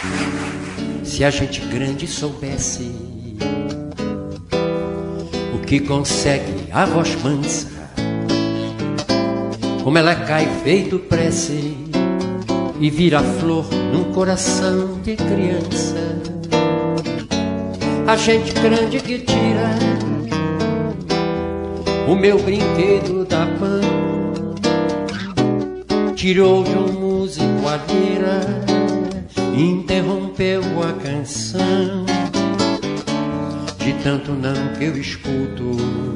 Se a gente grande soubesse o que consegue a voz mansa, como ela cai feito prece e vira flor num coração de criança. A gente grande que tira o meu brinquedo da pan, tirou de um músico a lira, interrompeu a canção. De tanto não que eu escuto,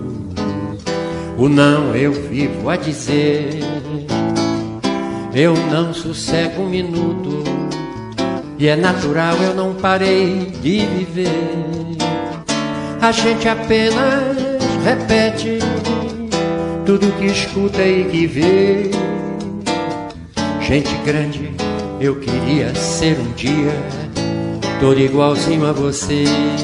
o não eu vivo a dizer. Eu não sossego um minuto, e é natural, eu não parei de viver. A gente apenas repete tudo que escuta e que vê. Gente grande, eu queria ser um dia todo igualzinho a você.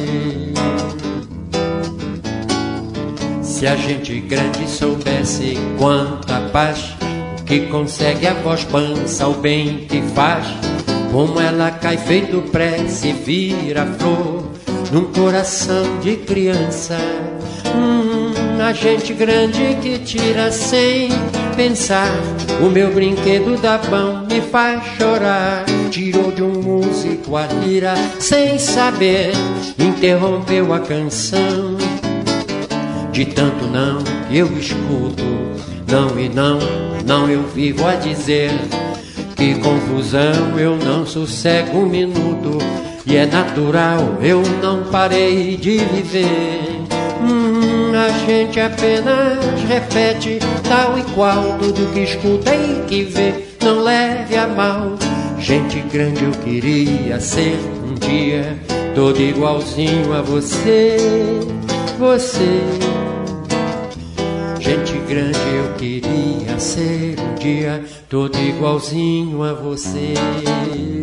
Se a gente grande soubesse quanta paz que consegue a voz mansa, o bem que faz, como ela cai feito prece e vira flor num coração de criança. A gente grande que tira sem pensar o meu brinquedo da mão, me faz chorar. Tirou de um músico a lira sem saber, interrompeu a canção. De tanto não que eu escuto, não e não, não eu vivo a dizer. Que confusão, eu não sossego um minuto, e é natural, eu não parei de viver. A gente apenas repete tal e qual tudo que escuta e que vê, não leve a mal. Gente grande, eu queria ser um dia todo igualzinho a você, você. Gente grande, eu queria ser um dia todo igualzinho a você.